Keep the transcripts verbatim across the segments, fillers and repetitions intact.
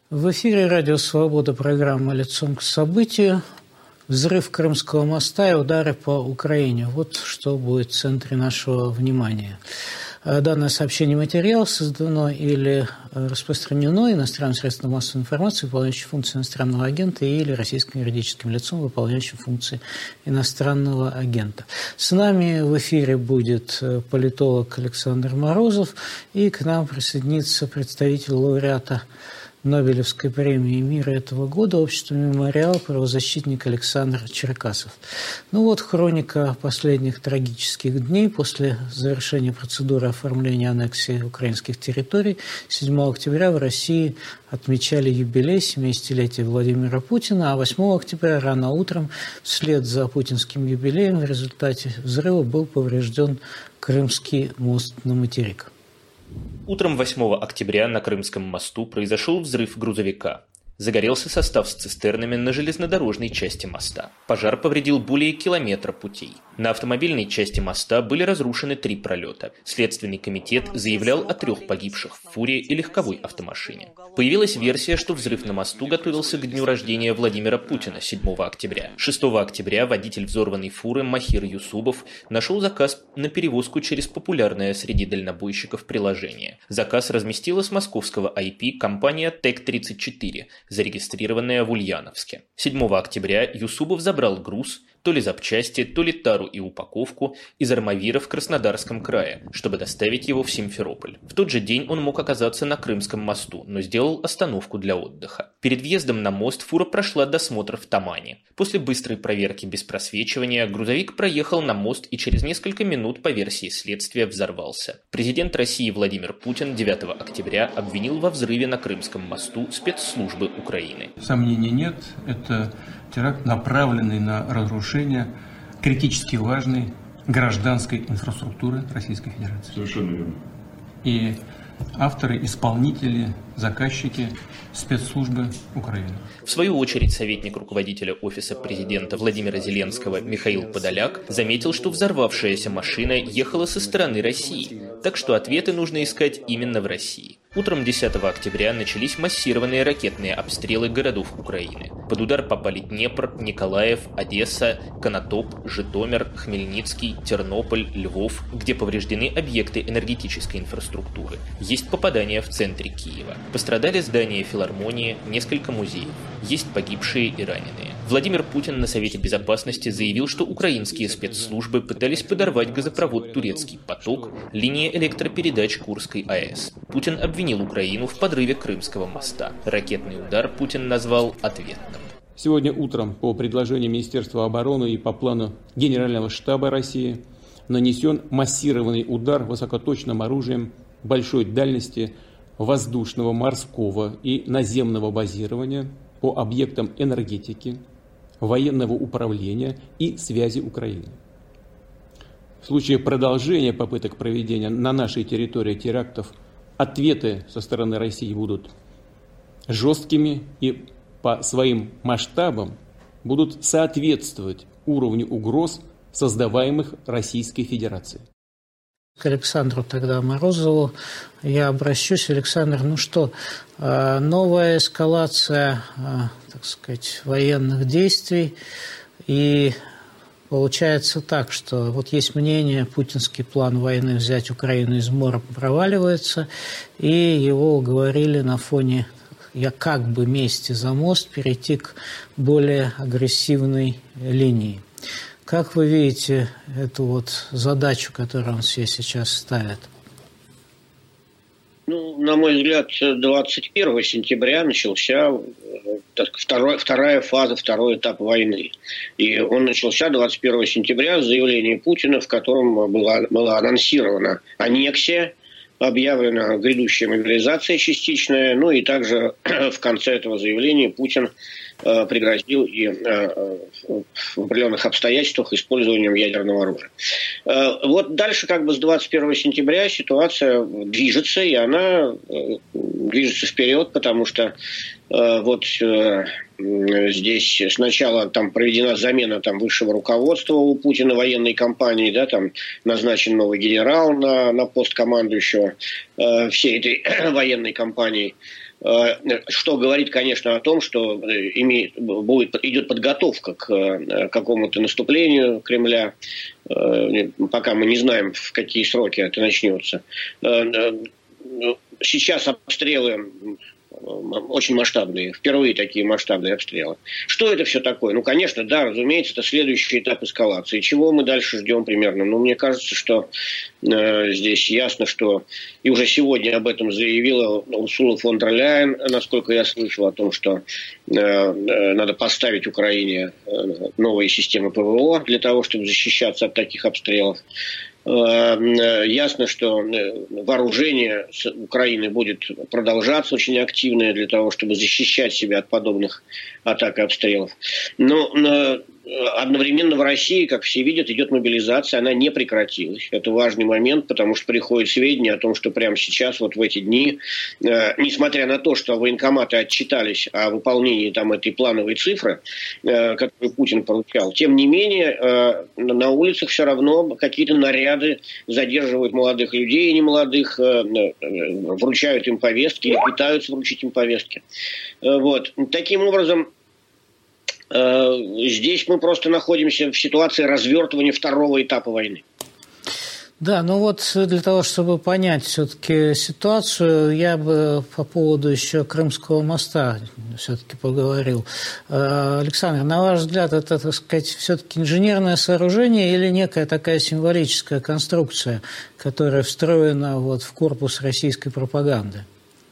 В эфире «Радио Свобода», программа «Лицом к событию». Взрыв Крымского моста и удары по Украине. Вот что будет в центре нашего внимания. Данное сообщение материал создано или распространено иностранным средством массовой информации, выполняющим функции иностранного агента, или российским юридическим лицом, выполняющим функции иностранного агента. С нами в эфире будет политолог Александр Морозов, и к нам присоединится представитель лауреата Нобелевской премии мира этого года общества «Мемориал», правозащитник Александр Черкасов. Ну вот хроника последних трагических дней после завершения процедуры оформления аннексии украинских территорий. седьмого октября в России отмечали юбилей семидесятилетия Владимира Путина, а восьмого октября рано утром вслед за путинским юбилеем в результате взрыва был поврежден Крымский мост на материк. Утром восьмого октября на Крымском мосту произошел взрыв грузовика. Загорелся состав с цистернами на железнодорожной части моста. Пожар повредил более километра путей. На автомобильной части моста были разрушены три пролета. Следственный комитет заявлял о трех погибших в фуре и легковой автомашине. Появилась версия, что взрыв на мосту готовился к дню рождения Владимира Путина, седьмого октября. шестого октября водитель взорванной фуры Махир Юсупов нашел заказ на перевозку через популярное среди дальнобойщиков приложение. Заказ разместила с московского ай пи компания Тэк тридцать четыре, зарегистрированная в Ульяновске. седьмого октября Юсупов забрал груз, то ли запчасти, то ли тару и упаковку из Армавира в Краснодарском крае, чтобы доставить его в Симферополь. В тот же день он мог оказаться на Крымском мосту, но сделал остановку для отдыха. Перед въездом на мост фура прошла досмотр в Тамане. После быстрой проверки без просвечивания грузовик проехал на мост и через несколько минут, по версии следствия, взорвался. Президент России Владимир Путин девятого октября обвинил во взрыве на Крымском мосту спецслужбы Украины. Сомнений нет, это теракт, направленный на разрушение критически важной гражданской инфраструктуры Российской Федерации. Совершенно верно. И авторы, исполнители, заказчики спецслужбы Украины. В свою очередь, советник руководителя Офиса президента Владимира Зеленского Михаил Подоляк заметил, что взорвавшаяся машина ехала со стороны России, так что ответы нужно искать именно в России. Утром десятого октября начались массированные ракетные обстрелы городов Украины. Под удар попали Днепр, Николаев, Одесса, Конотоп, Житомир, Хмельницкий, Тернополь, Львов, где повреждены объекты энергетической инфраструктуры. Есть попадания в центре Киева. Пострадали здания филармонии, несколько музеев. Есть погибшие и раненые. Владимир Путин на Совете Безопасности заявил, что украинские спецслужбы пытались подорвать газопровод «Турецкий поток», линия электропередач Курской АЭС. Путин обвинил Украину в подрыве Крымского моста. Ракетный удар Путин назвал ответным. Сегодня утром по предложению Министерства обороны и по плану Генерального штаба России нанесен массированный удар высокоточным оружием большой дальности воздушного, морского и наземного базирования по объектам энергетики, военного управления и связи Украины. В случае продолжения попыток проведения на нашей территории терактов ответы со стороны России будут жесткими и по своим масштабам будут соответствовать уровню угроз, создаваемых Российской Федерацией. К Александру тогда Морозову я обращусь. Александр, ну что, новая эскалация, так сказать, военных действий, и получается так, что вот есть мнение, путинский план войны взять Украину из мора проваливается, и его уговорили на фоне я как бы мести за мост перейти к более агрессивной линии. Как вы видите эту вот задачу, которую он себе сейчас ставит? Ну, на мой взгляд, двадцать первого сентября начался так, второй, вторая фаза, второй этап войны. И он начался двадцать первого сентября с заявления Путина, в котором была, была анонсирована аннексия, объявлена грядущая мобилизация частичная, ну и также в конце этого заявления Путин э, пригрозил и э, в определенных обстоятельствах использованием ядерного оружия. Э, вот дальше как бы с двадцать первого сентября ситуация движется, и она э, движется вперед, потому что э, вот э, здесь сначала там проведена замена там высшего руководства у Путина военной кампании, да, там назначен новый генерал на, на пост командующего э, всей этой военной кампании. что говорит, конечно, о том, что имеет, будет, идет подготовка к какому-то наступлению Кремля, пока мы не знаем, в какие сроки это начнется. Сейчас обстрелы очень масштабные, впервые такие масштабные обстрелы. Что это все такое? Ну, конечно, да, разумеется, это следующий этап эскалации. Чего мы дальше ждем примерно? Ну, мне кажется, что э, здесь ясно, что и уже сегодня об этом заявила Урсула фон дер Ляйен, насколько я слышал, о том, что э, э, надо поставить Украине новые системы ПВО для того, чтобы защищаться от таких обстрелов. Ясно, что вооружение Украины будет продолжаться очень активное для того, чтобы защищать себя от подобных атак и обстрелов. Но одновременно в России, как все видят, идет мобилизация, она не прекратилась. Это важный момент, потому что приходят сведения о том, что прямо сейчас, вот в эти дни, несмотря на то, что военкоматы отчитались о выполнении там этой плановой цифры, которую Путин поручал, тем не менее на улицах все равно какие-то наряды задерживают молодых людей и немолодых, вручают им повестки или пытаются вручить им повестки. Вот. Таким образом, здесь мы просто находимся в ситуации развертывания второго этапа войны. Да, ну вот для того, чтобы понять все-таки ситуацию, я бы по поводу еще Крымского моста все-таки поговорил. Александр, на ваш взгляд, это, так сказать, все-таки инженерное сооружение или некая такая символическая конструкция, которая встроена вот в корпус российской пропаганды?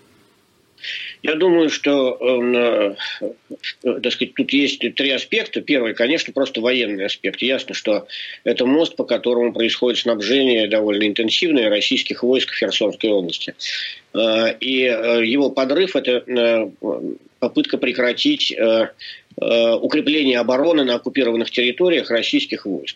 Я думаю, что э, э, так сказать, тут есть три аспекта. Первый, конечно, просто военный аспект. Ясно, что это мост, по которому происходит снабжение довольно интенсивное российских войск в Херсонской области. Э, и э, его подрыв – это э, попытка прекратить э, э, укрепление обороны на оккупированных территориях российских войск.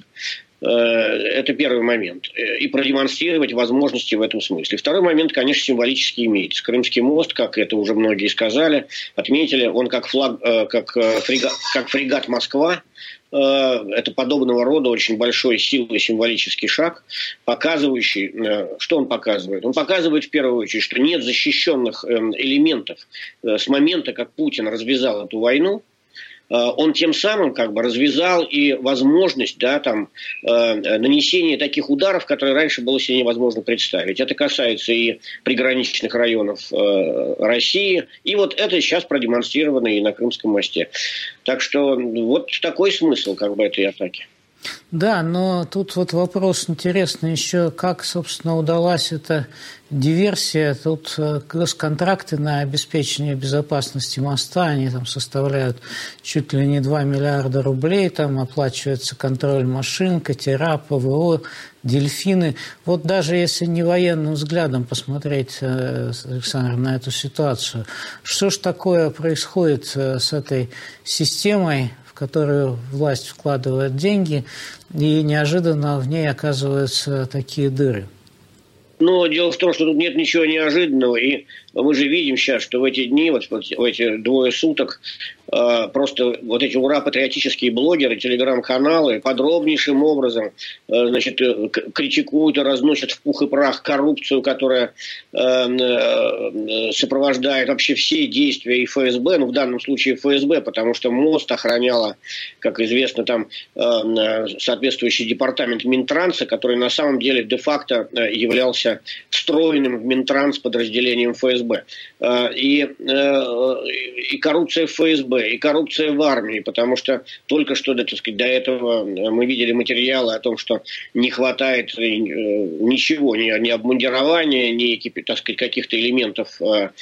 Это первый момент. И продемонстрировать возможности в этом смысле. Второй момент, конечно, символически имеется. Крымский мост, как это уже многие сказали, отметили, он как, флаг, как, фрегат, как фрегат «Москва». Это подобного рода очень большой силой символический шаг, показывающий, что он показывает? Он показывает в первую очередь, что нет защищенных элементов с момента, как Путин развязал эту войну. Он тем самым как бы развязал и возможность, да, там, э, нанесения таких ударов, которые раньше было себе невозможно представить. Это касается и приграничных районов э, России, и вот это сейчас продемонстрировано и на Крымском мосте. Так что вот такой смысл как бы этой атаки. Да, но тут вот вопрос интересный еще, как, собственно, удалась эта диверсия. Тут госконтракты на обеспечение безопасности моста, они там составляют чуть ли не два миллиарда рублей, там оплачивается контроль машин, катера, ПВО, дельфины. Вот даже если не военным взглядом посмотреть, Александр, на эту ситуацию, что ж такое происходит с этой системой, в которую власть вкладывает деньги, и неожиданно в ней оказываются такие дыры? Но дело в том, что тут нет ничего неожиданного, и мы же видим сейчас, что в эти дни, вот в эти двое суток, просто вот эти ура-патриотические блогеры, телеграм-каналы подробнейшим образом, значит, критикуют и разносят в пух и прах коррупцию, которая сопровождает вообще все действия и эф эс бэ, ну в данном случае эф эс бэ, потому что мост охраняла, как известно, там соответствующий департамент Минтранса, который на самом деле де-факто являлся встроенным в Минтранс подразделением эф эс бэ. И, и коррупция в эф эс бэ, и коррупция в армии, потому что только что, так сказать, до этого мы видели материалы о том, что не хватает ничего, ни, ни обмундирования, ни, так сказать, каких-то элементов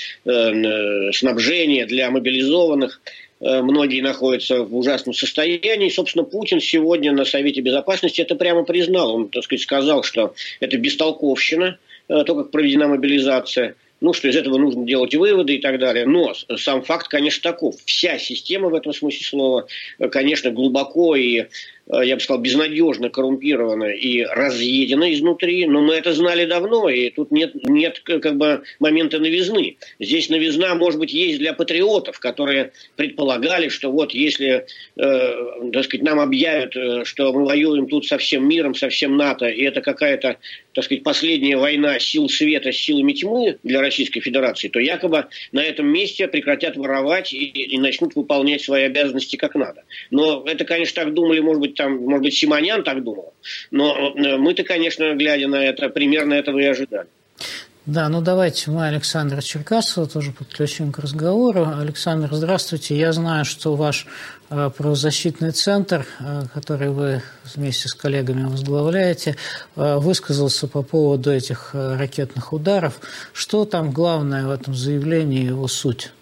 снабжения для мобилизованных. Многие находятся в ужасном состоянии. И, собственно, Путин сегодня на Совете Безопасности это прямо признал. Он, так сказать, сказал, что это бестолковщина, то, как проведена мобилизация. Ну, что из этого нужно делать выводы и так далее. Но сам факт, конечно, таков. Вся система в этом смысле слова, конечно, глубоко и я бы сказал, безнадежно коррумпирована и разъедена изнутри, но мы это знали давно, и тут нет, нет как бы момента новизны. Здесь новизна, может быть, есть для патриотов, которые предполагали, что вот если, э, так сказать, нам объявят, что мы воюем тут со всем миром, со всем НАТО, и это какая-то, так сказать, последняя война сил света с силами тьмы для Российской Федерации, то якобы на этом месте прекратят воровать и, и начнут выполнять свои обязанности как надо. Но это, конечно, так думали, может быть, там, может быть, Симонян так думал, но мы-то, конечно, глядя на это, примерно этого и ожидали. Да, ну давайте мы Александра Черкасова тоже подключим к разговору. Александр, здравствуйте. Я знаю, что ваш э, правозащитный центр, э, который вы вместе с коллегами возглавляете, э, высказался по поводу этих э, ракетных ударов. Что там главное в этом заявлении, его суть?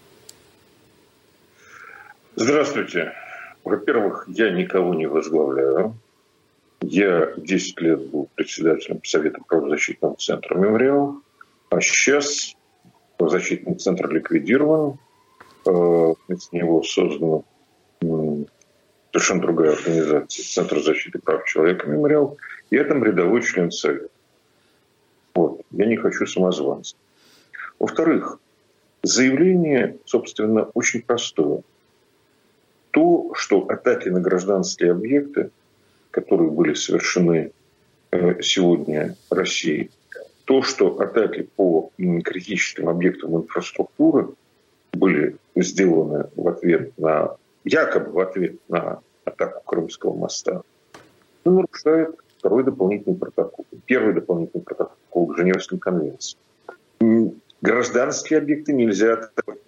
Здравствуйте. Во-первых, я никого не возглавляю. Я десять лет был председателем Совета правозащитного центра «Мемориал». А сейчас правозащитный центр ликвидирован. Вместо него создана совершенно другая организация, Центр защиты прав человека «Мемориал». И я там рядовой член Совета. Вот. Я не хочу самозванца. Во-вторых, заявление, собственно, очень простое. То, что атаки на гражданские объекты, которые были совершены сегодня Россией, то, что атаки по критическим объектам инфраструктуры были сделаны в ответ на, якобы в ответ на атаку Крымского моста, нарушает второй дополнительный протокол, первый дополнительный протокол к Женевской конвенции. Гражданские объекты нельзя атаковать.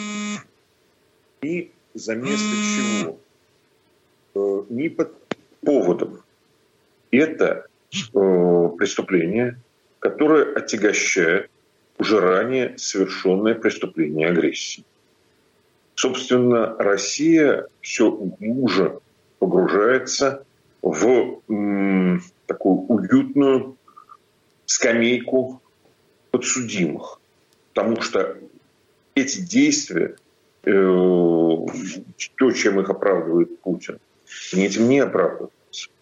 И за место чего? Ни под поводом. Это преступление, которое отягощает уже ранее совершенное преступление агрессии. Собственно, Россия все глубже погружается в м, такую уютную скамейку подсудимых. Потому что эти действия, э, то, чем их оправдывает Путин, этим не оправдывается.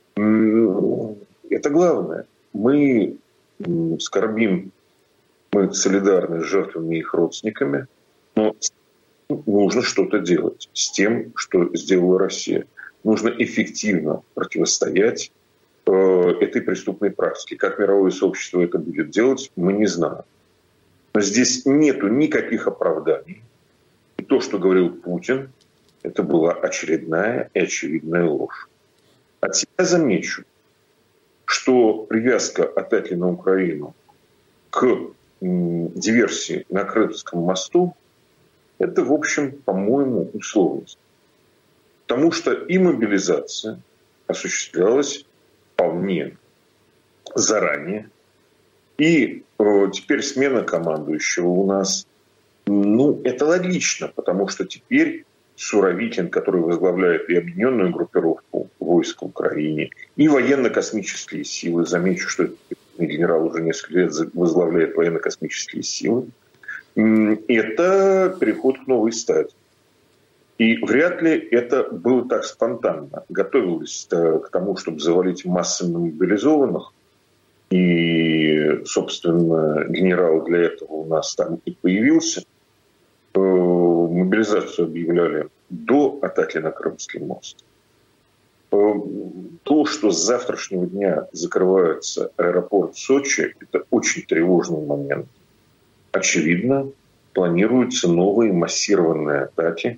Это главное. Мы скорбим, мы солидарны с жертвами и их родственниками, но нужно что-то делать с тем, что сделала Россия. Нужно эффективно противостоять э, этой преступной практике. Как мировое сообщество это будет делать, мы не знаем. Но здесь нету никаких оправданий. И то, что говорил Путин, это была очередная и очевидная ложь. От себя замечу, что привязка атаки на Украину к м, диверсии на Крымском мосту – это, в общем, по-моему, условность. Потому что и мобилизация осуществлялась вполне заранее. И э, теперь смена командующего у нас, ну, это логично, потому что теперь Суровикин, который возглавляет и объединенную группировку войск в Украине, и военно-космические силы. Замечу, что генерал уже несколько лет возглавляет военно-космические силы. Это переход к новой стадии. И вряд ли это было так спонтанно. Готовились к тому, чтобы завалить массами мобилизованных. И, собственно, генерал для этого у нас там и появился. Мобилизацию объявляли до атаки на Крымский мост. То, что с завтрашнего дня закрывается аэропорт Сочи, это очень тревожный момент. Очевидно, планируются новые массированные атаки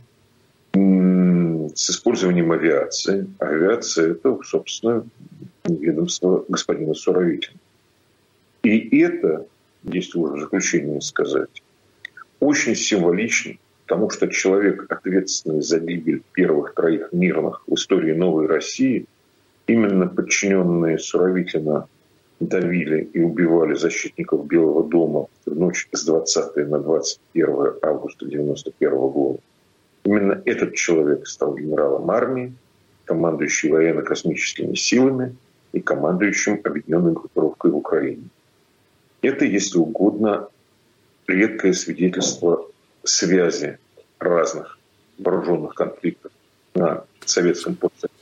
с использованием авиации. Авиация – это, собственно, ведомство господина Суровикина. И это, если уже в заключение сказать, очень символично, потому что человек, ответственный за гибель первых троих мирных в истории новой России, именно подчиненные Суровикина давили и убивали защитников Белого дома в ночь с двадцатого на двадцать первое августа девяносто первого года. Именно этот человек стал генералом армии, командующим военно-космическими силами и командующим объединенной группировкой в Украине. Это, если угодно, редкое свидетельство связи разных вооруженных конфликтов на советском постсоветском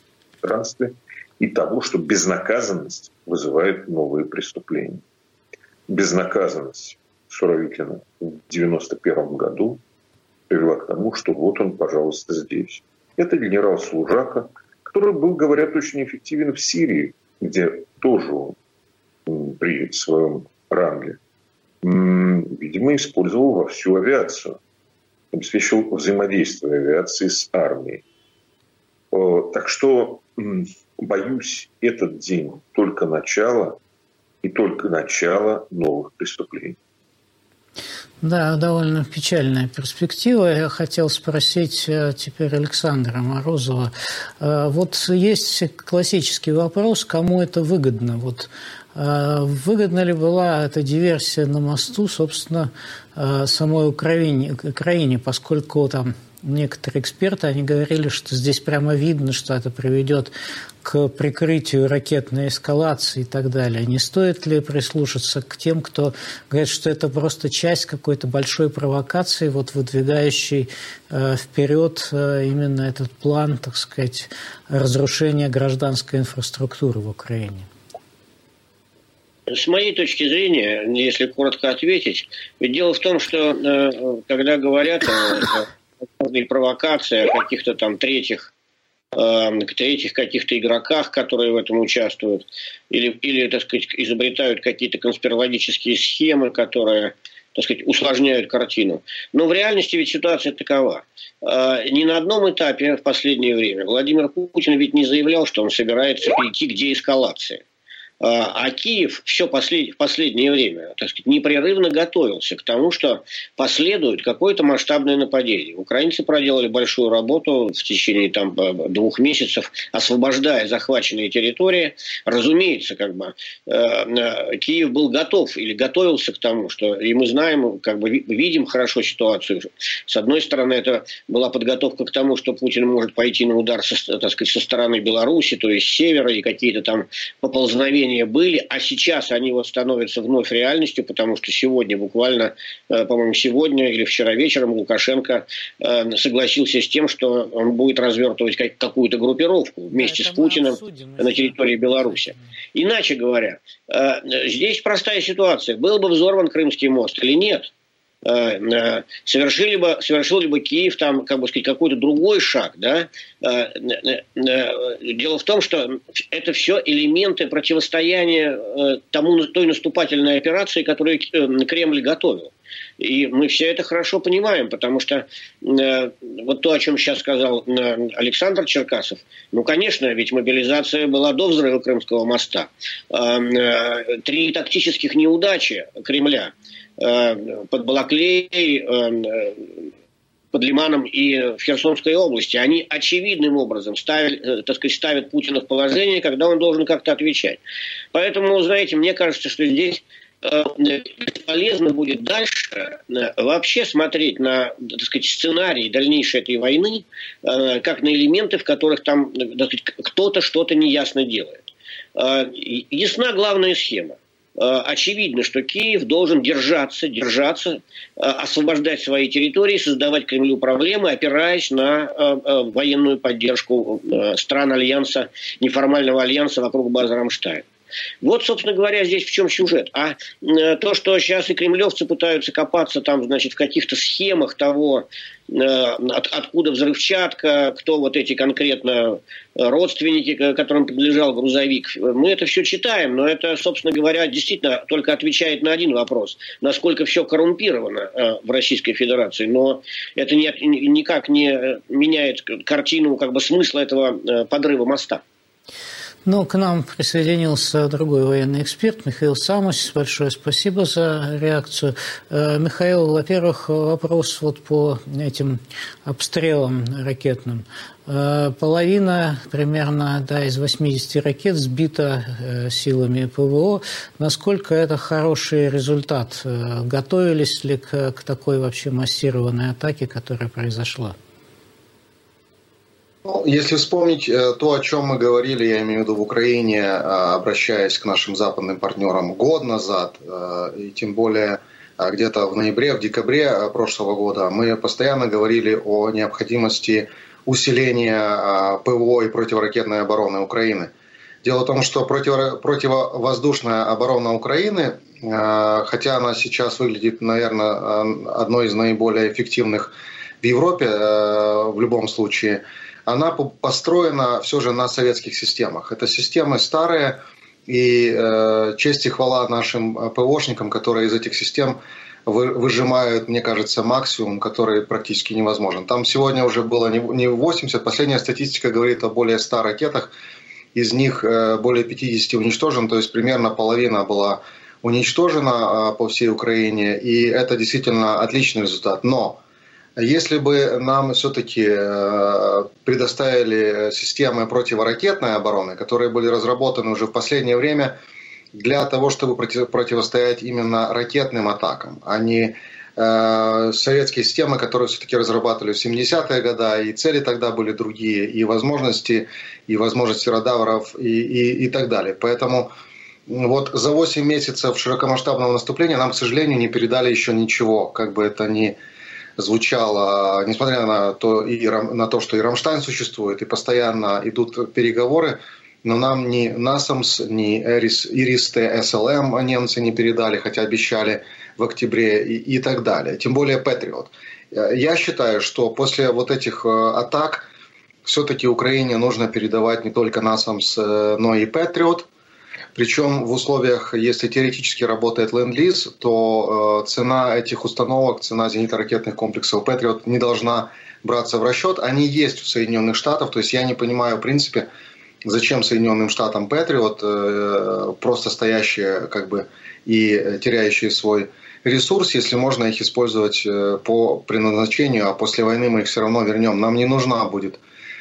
пространстве и того, что безнаказанность вызывает новые преступления. Безнаказанность Суровикина в девяносто первом году привела к тому, что вот он, пожалуйста, здесь. Это генерал Служака, который был, говорят, очень эффективен в Сирии, где тоже он при своем ранге, видимо, использовал вовсю авиацию, обеспечил взаимодействие авиации с армией. Так что, боюсь, этот день только начало и только начало новых преступлений. Да, довольно печальная перспектива. Я хотел спросить теперь Александра Морозова. Вот есть классический вопрос, кому это выгодно? Вот выгодна ли была эта диверсия на мосту, собственно, самой Украине, Украине, поскольку там некоторые эксперты, они говорили, что здесь прямо видно, что это приведет к прикрытию ракетной эскалации и так далее. Не стоит ли прислушаться к тем, кто говорит, что это просто часть какой-то большой провокации, вот выдвигающей э, вперед э, именно этот план, так сказать, разрушения гражданской инфраструктуры в Украине? С моей точки зрения, если коротко ответить, ведь дело в том, что э, когда говорят о провокации, о каких-то там третьих, э, третьих каких-то игроках, которые в этом участвуют, или, или, так сказать, изобретают какие-то конспирологические схемы, которые, так сказать, усложняют картину. Но в реальности ведь ситуация такова. Э, ни на одном этапе в последнее время Владимир Путин ведь не заявлял, что он собирается перейти к деэскалации. А Киев все послед... последнее время, так сказать, непрерывно готовился к тому, что последует какое-то масштабное нападение. Украинцы проделали большую работу в течение там, двух месяцев, освобождая захваченные территории. Разумеется, как бы, э, Киев был готов или готовился к тому, что и мы знаем, как бы видим хорошо ситуацию. С одной стороны, это была подготовка к тому, что Путин может пойти на удар со, так сказать, со стороны Беларуси, то есть с севера, и какие-то там поползновения были, а сейчас они вот становятся вновь реальностью, потому что сегодня, буквально, по-моему, сегодня или вчера вечером Лукашенко согласился с тем, что он будет развертывать какую-то группировку вместе да, с Путиным обсудим, на территории Беларуси. Иначе говоря, здесь простая ситуация. Был бы взорван Крымский мост или нет? Совершили бы, совершил ли бы Киев там, как бы сказать, какой-то другой шаг, да? Дело в том, что это все элементы противостояния тому, той наступательной операции, которую Кремль готовил. И мы все это хорошо понимаем, потому что э, вот то, о чем сейчас сказал э, Александр Черкасов, ну, конечно, ведь мобилизация была до взрыва Крымского моста. Э, э, три тактических неудачи Кремля э, под Балаклеей, э, под Лиманом и в Херсонской области, они очевидным образом ставят, так сказать, ставят Путина в положение, когда он должен как-то отвечать. Поэтому, знаете, мне кажется, что здесь полезно будет дальше вообще смотреть на, так сказать, сценарий дальнейшей этой войны, как на элементы, в которых там, так сказать, кто-то что-то неясно делает. Ясна главная схема. Очевидно, что Киев должен держаться, держаться, освобождать свои территории, создавать Кремлю проблемы, опираясь на военную поддержку стран альянса, неформального альянса вокруг базы Рамштайн. Вот, собственно говоря, здесь в чем сюжет. А э, то, что сейчас и кремлевцы пытаются копаться там, значит, в каких-то схемах того, э, от, откуда взрывчатка, кто вот эти конкретно родственники, которым принадлежал грузовик, мы это все читаем, но это, собственно говоря, действительно только отвечает на один вопрос. Насколько все коррумпировано э, в Российской Федерации. Но это не, никак не меняет картину, как бы, смысла этого э, подрыва моста. Ну, к нам присоединился другой военный эксперт Михаил Самос. Большое спасибо за реакцию. Михаил, во-первых, вопрос вот по этим обстрелам ракетным. Половина примерно, да, из восьмидесяти ракет сбита силами ПВО. Насколько это хороший результат? Готовились ли к, к такой вообще массированной атаке, которая произошла? Если вспомнить то, о чем мы говорили, я имею в виду в Украине, обращаясь к нашим западным партнерам год назад, и тем более где-то в ноябре, в декабре прошлого года, мы постоянно говорили о необходимости усиления ПВО и противоракетной обороны Украины. Дело в том, что противовоздушная оборона Украины, хотя она сейчас выглядит, наверное, одной из наиболее эффективных в Европе в любом случае, она построена все же на советских системах. Это системы старые, и честь и хвала нашим ПВОшникам, которые из этих систем выжимают, мне кажется, максимум, который практически невозможен. Там сегодня уже было не восемьдесят, последняя статистика говорит о более ста ракетах, из них более пятидесяти уничтожено, то есть примерно половина была уничтожена по всей Украине, и это действительно отличный результат. Но если бы нам все-таки предоставили системы противоракетной обороны, которые были разработаны уже в последнее время для того, чтобы противостоять именно ракетным атакам, а не советские системы, которые все-таки разрабатывали в семидесятые годы, и цели тогда были другие, и возможности, и возможности радаров, и, и, и так далее. Поэтому вот за восемь месяцев широкомасштабного наступления нам, к сожалению, не передали еще ничего, как бы это ни звучало, несмотря на то, и, на то, что и Рамштайн существует, и постоянно идут переговоры, но нам ни насамс, ни Ирис-Т, СЛМ немцы не передали, хотя обещали в октябре и, и так далее. Тем более Патриот. Я считаю, что после вот этих атак все-таки Украине нужно передавать не только насамс, но и Патриот. Причем в условиях, если теоретически работает ленд-лиз, то цена этих установок, цена зенитно-ракетных комплексов Патриот не должна браться в расчет. Они есть у Соединенных Штатов, то есть я не понимаю в принципе, зачем Соединенным Штатам Патриот, просто стоящие как бы и теряющие свой ресурс, если можно их использовать по предназначению, а после войны мы их все равно вернем. Нам не нужна будет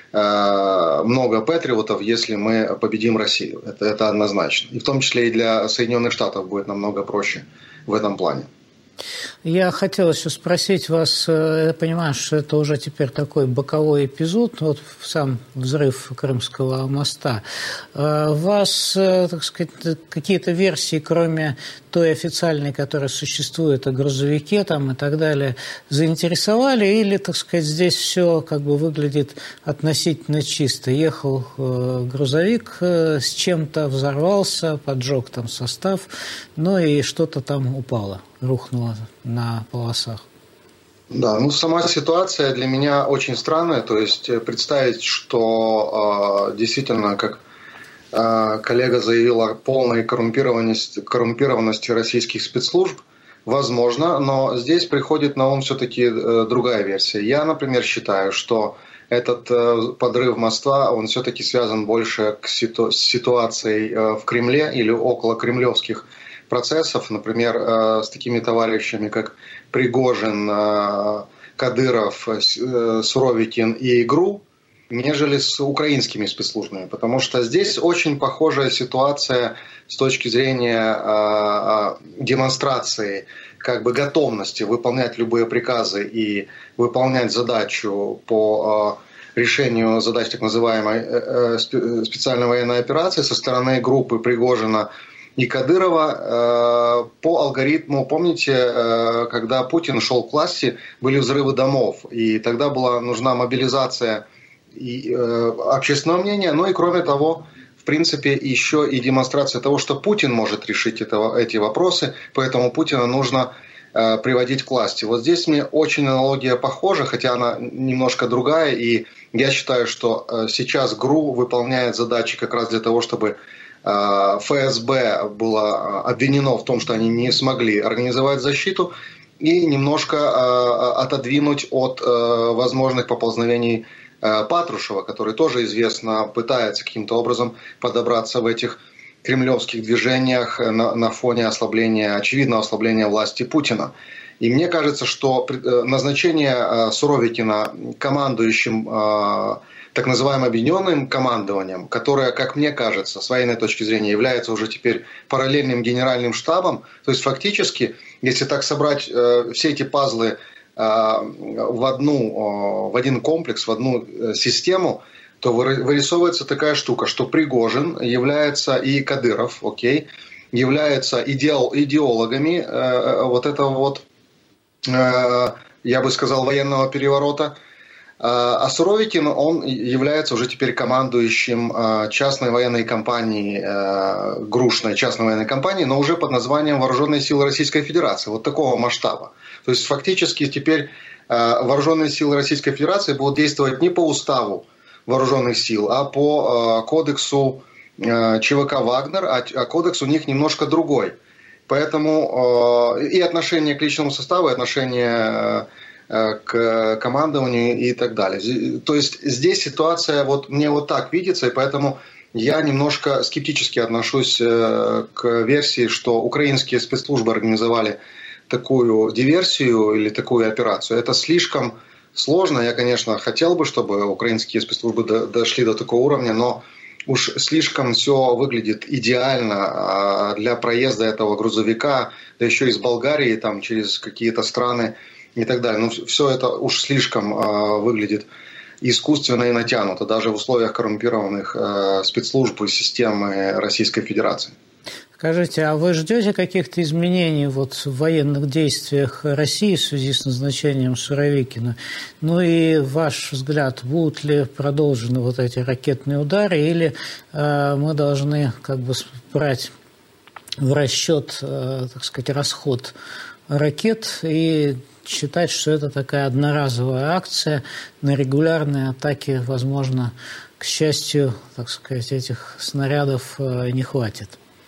много патриотов, если мы победим Россию. Это, это однозначно. И в том числе и для Соединенных Штатов будет намного проще в этом плане. Я хотел еще спросить вас, я понимаю, что это уже теперь такой боковой эпизод, вот сам взрыв Крымского моста. Вас, так сказать, какие-то версии, кроме той официальной, которая существует, о грузовике там и так далее, заинтересовали? Или, так сказать, здесь все как бы выглядит относительно чисто? Ехал грузовик с чем-то, взорвался, поджег там состав, ну и что-то там упало, рухнуло на полосах. Да, ну сама ситуация для меня очень странная. То есть представить, что э, действительно, как э, коллега заявила, о полной коррумпированности, коррумпированности российских спецслужб, возможно, но здесь приходит на ум все-таки э, другая версия. Я, например, считаю, что этот э, подрыв моста, он все-таки связан больше к ситу- с ситуацией э, в Кремле или около кремлевских процессов, например, с такими товарищами, как Пригожин, Кадыров, Суровикин и ГРУ, нежели с украинскими спецслужбами. Потому что здесь очень похожая ситуация с точки зрения демонстрации как бы готовности выполнять любые приказы и выполнять задачу по решению задач так называемой специальной военной операции со стороны группы Пригожина и Кадырова по алгоритму, помните, когда Путин шел к власти, были взрывы домов, и тогда была нужна мобилизация и общественного мнения, но и кроме того, в принципе, еще и демонстрация того, что Путин может решить это, эти вопросы, поэтому Путина нужно приводить к власти. Вот здесь мне очень аналогия похожа, хотя она немножко другая, и я считаю, что сейчас ГРУ выполняет задачи как раз для того, чтобы ФСБ было обвинено в том, что они не смогли организовать защиту, и немножко отодвинуть от возможных поползновений Патрушева, который тоже известно пытается каким-то образом подобраться в этих кремлевских движениях на, на фоне ослабления, очевидного ослабления власти Путина. И мне кажется, что назначение Суровикина командующим так называемым объединенным командованием, которое, как мне кажется, с военной точки зрения является уже теперь параллельным генеральным штабом, то есть фактически, если так собрать э, все эти пазлы э, в, одну, э, в один комплекс, в одну э, систему, то вырисовывается такая штука, что Пригожин является и Кадыров, окей, являются идеол, идеологами э, вот этого вот, э, я бы сказал, военного переворота. А Суровикин, он является уже теперь командующим частной военной компании, грушной частной военной компании, но уже под названием Вооруженные силы Российской Федерации, вот такого масштаба. То есть фактически теперь Вооруженные силы Российской Федерации будут действовать не по уставу Вооруженных сил, а по кодексу ЧВК «Вагнер», а кодекс у них немножко другой. Поэтому и отношение к личному составу, и отношение к командованию и так далее. То есть здесь ситуация вот мне вот так видится, и поэтому я немножко скептически отношусь к версии, что украинские спецслужбы организовали такую диверсию или такую операцию. Это слишком сложно. Я, конечно, хотел бы, чтобы украинские спецслужбы дошли до такого уровня, но уж слишком все выглядит идеально для проезда этого грузовика, да еще из Болгарии там, через какие-то страны и так далее. Но все это уж слишком э, выглядит искусственно и натянуто, даже в условиях коррумпированных э, спецслужб и системы Российской Федерации. Скажите, а вы ждете каких-то изменений вот в военных действиях России в связи с назначением Суровикина? Ну и ваш взгляд, будут ли продолжены вот эти ракетные удары, или э, мы должны как бы брать в расчет, э, так сказать, расход ракет и считать, что это такая одноразовая акция, на регулярные атаки, возможно, к счастью, так сказать, этих снарядов не хватит?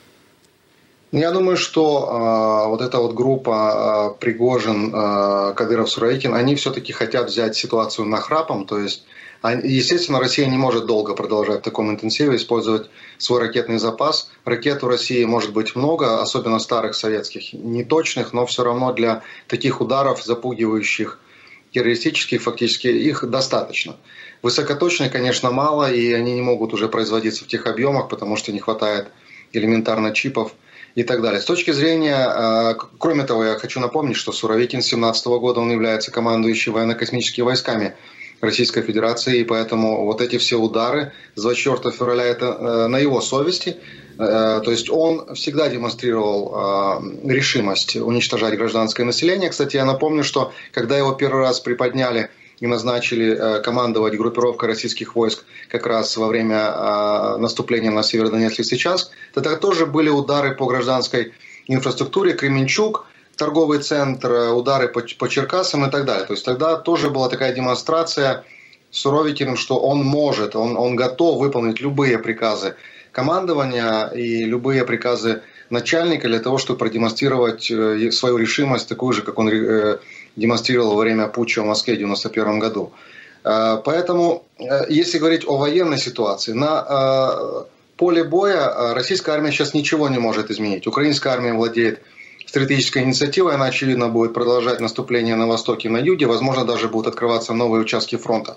Я думаю, что э, вот эта вот группа э, Пригожин, э, Кадыров, Суровикин, они все-таки хотят взять ситуацию нахрапом, то есть, естественно, Россия не может долго продолжать в таком интенсиве использовать свой ракетный запас. Ракет у России может быть много, особенно старых советских, неточных, но все равно для таких ударов, запугивающих, террористических, фактически их достаточно. Высокоточных, конечно, мало, и они не могут уже производиться в тех объемах, потому что не хватает элементарно чипов и так далее. С точки зрения, кроме того, я хочу напомнить, что Суровикин с две тысячи семнадцатого года он является командующим военно-космическими войсками Российской Федерации, и поэтому вот эти все удары с двадцать четвёртого февраля это на его совести. То есть он всегда демонстрировал решимость уничтожать гражданское население. Кстати, я напомню, что когда его первый раз приподняли и назначили командовать группировкой российских войск как раз во время наступления на Северодонецк и Лисичанск, тогда тоже были удары по гражданской инфраструктуре, Кременчуг, торговый центр, удары по, по Черкасам и так далее. То есть тогда тоже была такая демонстрация Суровикиным, что он может, он, он готов выполнить любые приказы командования и любые приказы начальника для того, чтобы продемонстрировать свою решимость, такую же, как он демонстрировал во время путча в Москве в девяносто первом году. Поэтому, если говорить о военной ситуации, на поле боя российская армия сейчас ничего не может изменить. Украинская армия владеет стратегической инициативой, она, очевидно, будет продолжать наступление на востоке и на юге, возможно, даже будут открываться новые участки фронта.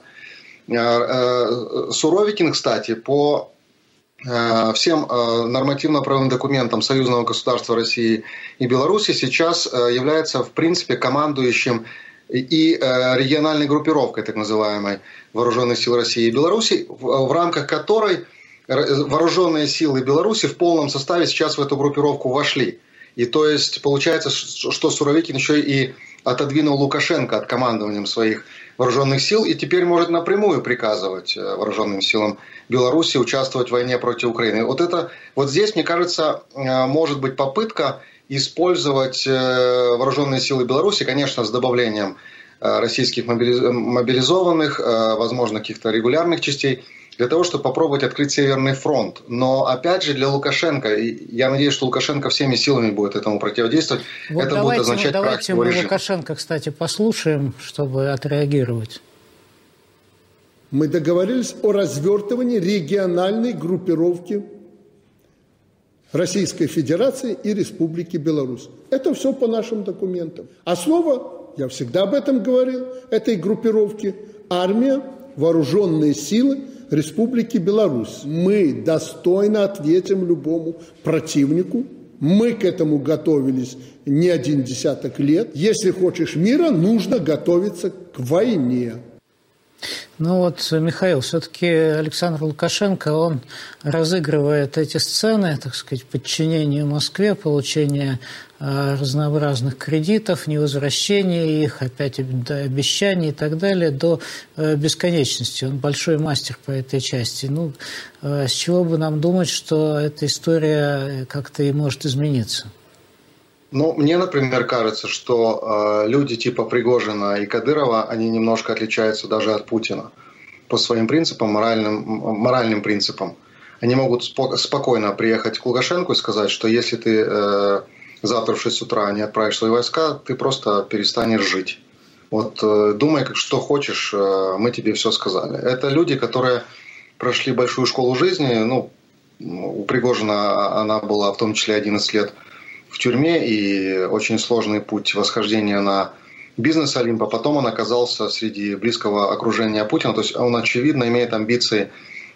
Суровикин, кстати, по всем нормативно-правовым документам союзного государства России и Беларуси сейчас является, в принципе, командующим и региональной группировкой, так называемой, Вооруженных сил России и Беларуси, в рамках которой вооруженные силы Беларуси в полном составе сейчас в эту группировку вошли. И то есть получается, что Суровикин еще и отодвинул Лукашенко от командования своих вооруженных сил и теперь может напрямую приказывать вооруженным силам Беларуси участвовать в войне против Украины. Вот это, вот здесь, мне кажется, может быть попытка использовать вооруженные силы Беларуси, конечно, с добавлением российских мобилизованных, возможно, каких-то регулярных частей, для того, чтобы попробовать открыть Северный фронт. Но, опять же, для Лукашенко, я надеюсь, что Лукашенко всеми силами будет этому противодействовать, вот это давайте, будет означать давайте крах его режима. Лукашенко, кстати, послушаем, чтобы отреагировать. Мы договорились о развертывании региональной группировки Российской Федерации и Республики Беларусь. Это все по нашим документам. Основа, я всегда об этом говорил, этой группировки – армия, вооруженные силы Республики Беларусь. Мы достойно ответим любому противнику. Мы к этому готовились не один десяток лет. Если хочешь мира, нужно готовиться к войне. Ну вот, Михаил, все-таки Александр Лукашенко, он разыгрывает эти сцены, так сказать, подчинения Москве, получения э, разнообразных кредитов, невозвращения их, опять до обещаний и так далее, до э, бесконечности. Он большой мастер по этой части. Ну, э, с чего бы нам думать, что эта история как-то и может измениться? Ну, мне, например, кажется, что э, люди типа Пригожина и Кадырова, они немножко отличаются даже от Путина по своим принципам, моральным, моральным принципам. Они могут спо- спокойно приехать к Лукашенку и сказать, что если ты э, завтра в шесть утра не отправишь свои войска, ты просто перестанешь жить. Вот э, думай, как, что хочешь, э, мы тебе все сказали. Это люди, которые прошли большую школу жизни. Ну, у Пригожина она была в том числе одиннадцать лет в тюрьме и очень сложный путь восхождения на бизнес Олимпа. Потом он оказался среди близкого окружения Путина. То есть он, очевидно, имеет амбиции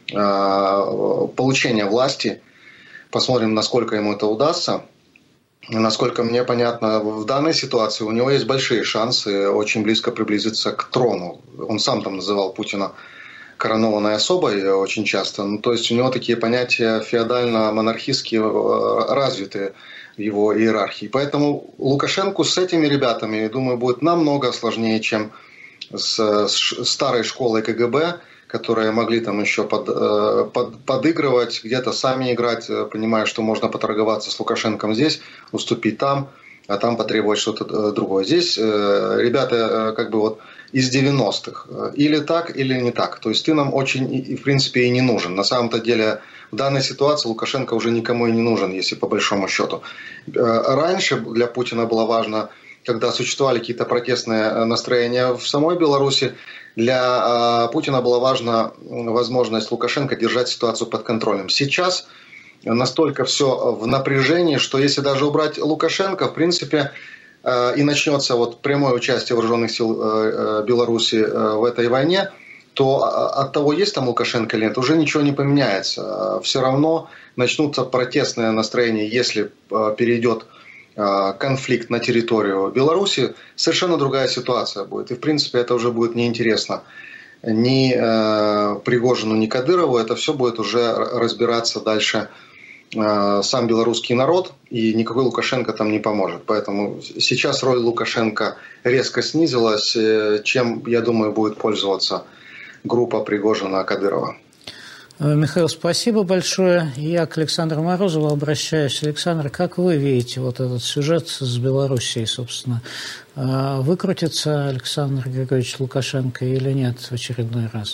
э, получения власти. Посмотрим, насколько ему это удастся. Насколько мне понятно, в данной ситуации у него есть большие шансы очень близко приблизиться к трону. Он сам там называл Путина коронованной особой очень часто. Ну, то есть у него такие понятия феодально-монархистские развиты в его иерархии. Поэтому Лукашенку с этими ребятами, я думаю, будет намного сложнее, чем с старой школой ка гэ бэ, которые могли там еще под, под, подыгрывать, где-то сами играть, понимая, что можно поторговаться с Лукашенком здесь, уступить там, а там потребовать что-то другое. Здесь ребята как бы вот из девяностых. Или так, или не так. То есть ты нам очень, в принципе, и не нужен. На самом-то деле в данной ситуации Лукашенко уже никому и не нужен, если по большому счету. Раньше для Путина было важно, когда существовали какие-то протестные настроения в самой Беларуси, для Путина была важна возможность Лукашенко держать ситуацию под контролем. Сейчас настолько все в напряжении, что если даже убрать Лукашенко, в принципе, и начнется вот прямое участие вооруженных сил Беларуси в этой войне, то от того, есть там Лукашенко или нет, уже ничего не поменяется. Все равно начнутся протестные настроения, если перейдет конфликт на территорию Беларуси, совершенно другая ситуация будет. И, в принципе, это уже будет неинтересно ни Пригожину, ни Кадырову. Это все будет уже разбираться дальше сам белорусский народ, и никакой Лукашенко там не поможет. Поэтому сейчас роль Лукашенко резко снизилась, чем, я думаю, будет пользоваться группа Пригожина-Кадырова. Михаил, спасибо большое. Я к Александру Морозову обращаюсь. Александр, как вы видите вот этот сюжет с Белоруссией, собственно? Выкрутится Александр Григорьевич Лукашенко или нет в очередной раз?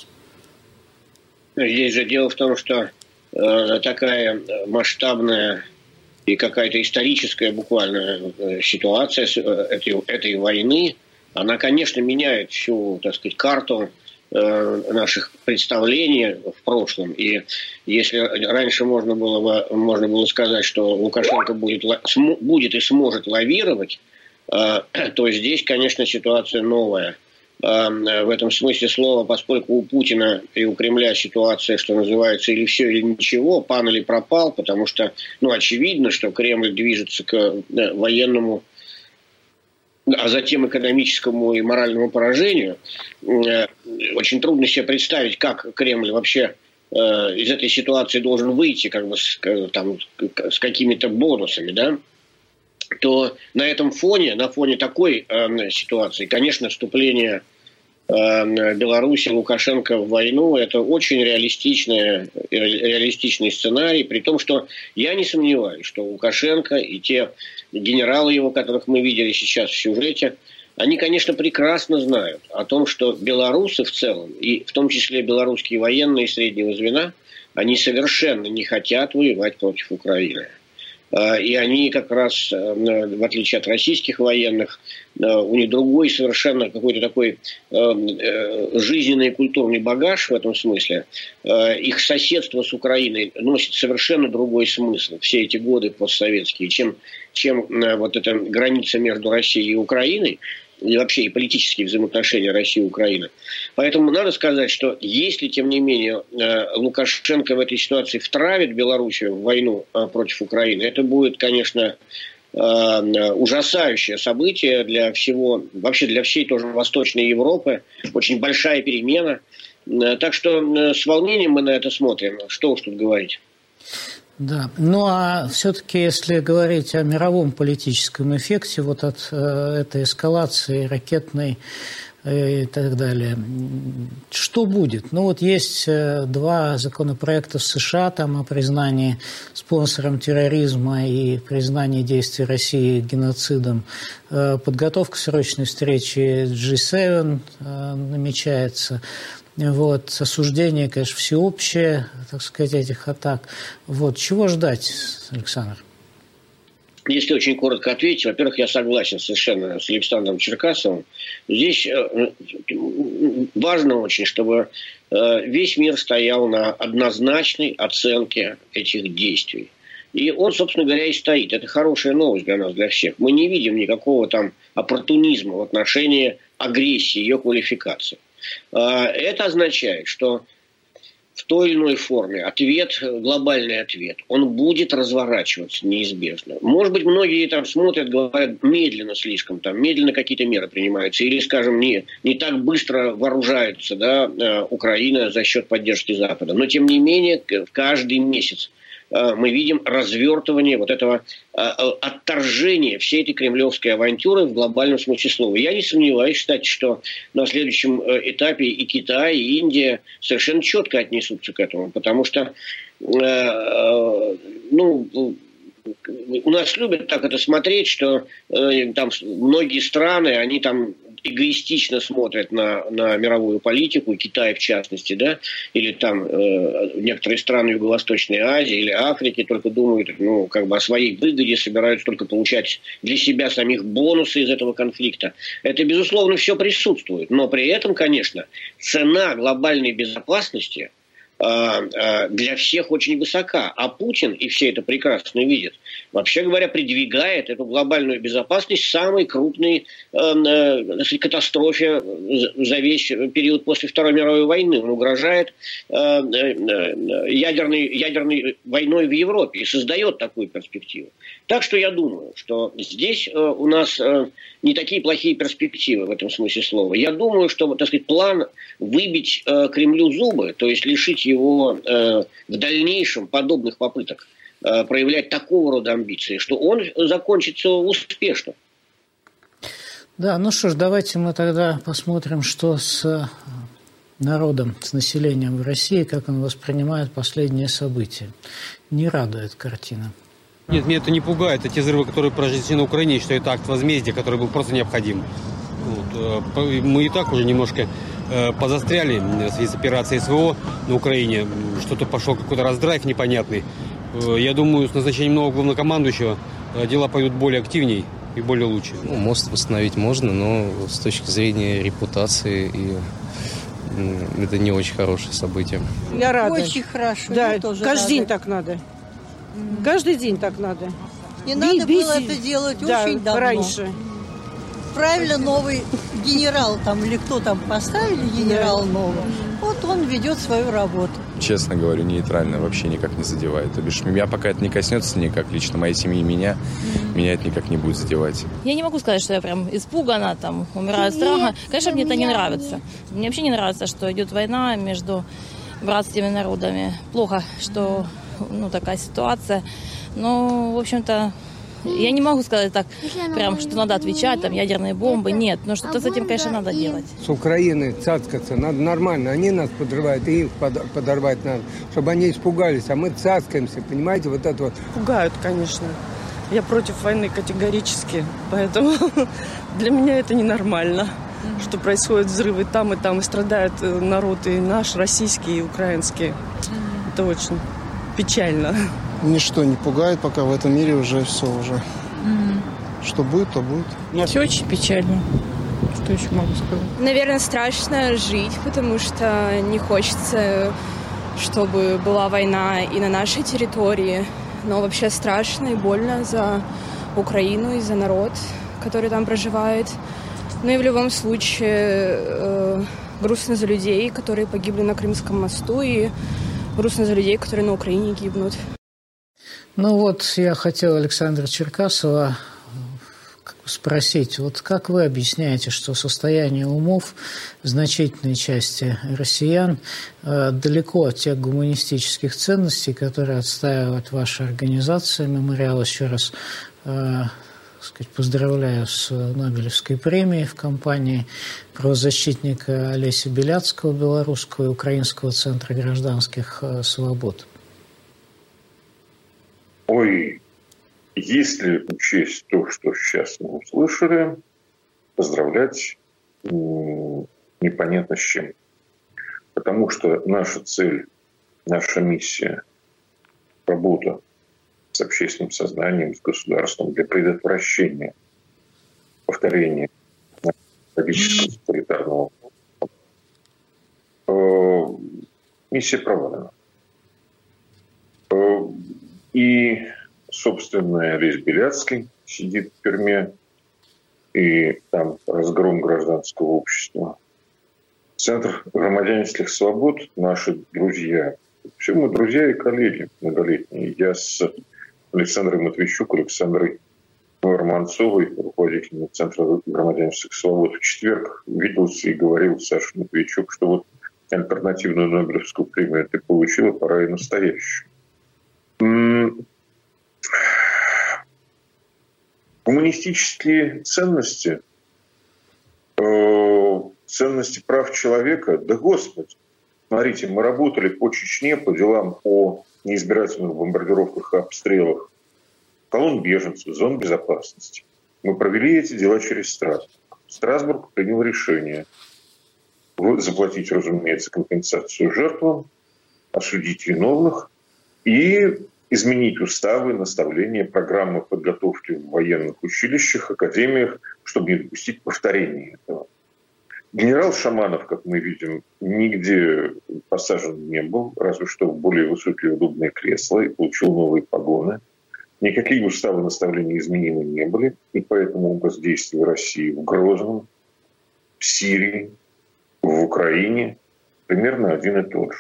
Здесь же дело в том, что э, такая масштабная и какая-то историческая буквально ситуация этой, этой войны, она, конечно, меняет всю, так сказать, карту наших представлений в прошлом. И если раньше можно было, можно было сказать, что Лукашенко будет, будет и сможет лавировать, то здесь, конечно, ситуация новая. В этом смысле слова, поскольку у Путина и у Кремля ситуация, что называется, или все, или ничего, пан или пропал, потому что, ну, очевидно, что Кремль движется к военному, а затем экономическому и моральному поражению. Очень трудно себе представить, как Кремль вообще из этой ситуации должен выйти, как бы с, там, с какими-то бонусами, да? То на этом фоне, на фоне такой э, ситуации, конечно, вступление э, Беларуси, Лукашенко в войну – это очень реалистичный, реалистичный сценарий, при том, что я не сомневаюсь, что Лукашенко и те генералы его, которых мы видели сейчас в сюжете, они, конечно, прекрасно знают о том, что белорусы в целом, и в том числе белорусские военные среднего звена, они совершенно не хотят воевать против Украины. И они как раз, в отличие от российских военных, у них другой совершенно какой-то такой жизненный и культурный багаж в этом смысле. Их соседство с Украиной носит совершенно другой смысл все эти годы постсоветские, чем, чем вот эта граница между Россией и Украиной, и вообще и политические взаимоотношения России и Украины. Поэтому надо сказать, что если, тем не менее, Лукашенко в этой ситуации втравит Белоруссию в войну против Украины, это будет, конечно, ужасающее событие для всего, вообще для всей тоже Восточной Европы, очень большая перемена. Так что с волнением мы на это смотрим. Что уж тут говорить. Да, ну а все-таки, если говорить о мировом политическом эффекте вот от э, этой эскалации ракетной и так далее, что будет? Ну вот есть два законопроекта в США там о признании спонсором терроризма и признании действий России геноцидом. Подготовка срочной встречи джи семь намечается. Вот, осуждение, конечно, всеобщее, так сказать, этих атак. Вот, чего ждать, Александр? Если очень коротко ответить, во-первых, я согласен совершенно с Александром Черкасовым. Здесь важно очень, чтобы весь мир стоял на однозначной оценке этих действий. И он, собственно говоря, и стоит. Это хорошая новость для нас, для всех. Мы не видим никакого там оппортунизма в отношении агрессии, ее квалификации. Это означает, что в той или иной форме ответ, глобальный ответ, он будет разворачиваться неизбежно. Может быть, многие там смотрят, говорят, медленно слишком, там, медленно какие-то меры принимаются, или, скажем, не, не так быстро вооружается, да, Украина за счет поддержки Запада. Но, тем не менее, каждый месяц мы видим развертывание вот этого отторжения всей этой кремлевской авантюры в глобальном смысле слова. Я не сомневаюсь, кстати, что на следующем этапе и Китай, и Индия совершенно четко отнесутся к этому, потому что ну, у нас любят так это смотреть, что там многие страны, они там эгоистично смотрят на, на мировую политику, Китай в частности, да, или там э, некоторые страны Юго-Восточной Азии или Африки только думают, ну, как бы о своей выгоде, собираются только получать для себя самих бонусы из этого конфликта. Это, безусловно, все присутствует, но при этом, конечно, цена глобальной безопасности для всех очень высока. А Путин, и все это прекрасно видят, вообще говоря, придвигает эту глобальную безопасность к самой крупной э, катастрофе за весь период после Второй мировой войны. Он угрожает э, ядерной, ядерной войной в Европе и создает такую перспективу. Так что я думаю, что здесь э, у нас э, не такие плохие перспективы в этом смысле слова. Я думаю, что, так сказать, план выбить э, Кремлю зубы, то есть лишить его э, в дальнейшем подобных попыток э, проявлять такого рода амбиции, что он закончится успешно. Да, ну что ж, давайте мы тогда посмотрим, что с народом, с населением в России, как он воспринимает последние события. Не радует картина. Нет, меня это не пугает. Эти взрывы, которые произошли на Украине, я считаю, это акт возмездия, который был просто необходим. Вот. Мы и так уже немножко позастряли в связи с операцией СВО на Украине. Что-то пошел какой-то раздрайв непонятный. Я думаю, с назначением нового главнокомандующего дела пойдут более активней и более лучше. Ну, мост восстановить можно, но с точки зрения репутации и это не очень хорошее событие. Я рада. Очень хорошо. Да, тоже каждый рада. день так надо. Mm-hmm. Каждый день так надо. Не надо Бись, было это делать да, очень давно. Раньше. Правильно, новый генерал там или кто там поставили генерал нового, вот он ведет свою работу. Честно говорю, нейтрально, вообще никак не задевает. То бишь, меня пока это не коснется никак, лично моей семьи и меня, mm-hmm. меня это никак не будет задевать. Я не могу сказать, что я прям испугана, там, умираю от страха. Конечно, мне это не нравится. Мне вообще не нравится, что идет война между братскими народами. Плохо, что ну, такая ситуация. Но, в общем-то, я не могу сказать так, прям, что надо отвечать, там, ядерные бомбы. Нет, но что-то с этим, конечно, надо делать. С Украины цацкаться надо нормально. Они нас подрывают, и их подорвать надо, чтобы они испугались. А мы цацкаемся, понимаете, вот это вот. Пугают, конечно. Я против войны категорически, поэтому для меня это ненормально, что происходят взрывы там и там, и страдает народ и наш, российский, и украинский. Это очень печально. Ничто не пугает, пока в этом мире уже все уже. Mm-hmm. Что будет, то будет. Все очень печально. Что еще могу сказать? Наверное, страшно жить, потому что не хочется, чтобы была война и на нашей территории. Но вообще страшно и больно за Украину и за народ, который там проживает. Ну и в любом случае э, грустно за людей, которые погибли на Крымском мосту, и грустно за людей, которые на Украине гибнут. Ну вот, я хотел Александра Черкасова спросить, вот как вы объясняете, что состояние умов значительной части россиян э, далеко от тех гуманистических ценностей, которые отстаивает ваша организация «Мемориал». Еще раз э, сказать, поздравляю с Нобелевской премией в компании правозащитника Олеся Беляцкого, белорусского и украинского центра гражданских э, свобод. Ой, если учесть то, что сейчас мы услышали, поздравлять непонятно с чем. Потому что наша цель, наша миссия, работа с общественным сознанием, с государством для предотвращения повторения трагического тоталитарного миссия провалена. И, собственно, Олесь Беляцкий сидит в тюрьме, и там разгром гражданского общества. Центр громадянских свобод, наши друзья, все мы друзья и коллеги многолетние. Я с Александрой Матвейчук, Александрой Романцовой, руководителем Центра громадянских свобод, в четверг виделся и говорил Саше Матвейчук, что вот альтернативную Нобелевскую премию ты получила, пора и настоящую. Гуманистические ценности, ценности прав человека, да господи, смотрите, мы работали по Чечне, по делам о неизбирательных бомбардировках и обстрелах колонн беженцев, зон безопасности. Мы провели эти дела через Страсбург. Страсбург принял решение заплатить, разумеется, компенсацию жертвам, осудить виновных и изменить уставы, наставления, программы подготовки в военных училищах, академиях, чтобы не допустить повторения этого. Генерал Шаманов, как мы видим, нигде посажен не был, разве что в более высокие удобные кресла, и получил новые погоны. Никакие уставы наставления изменены не были, и поэтому образ действий России в Грозном, в Сирии, в Украине примерно один и тот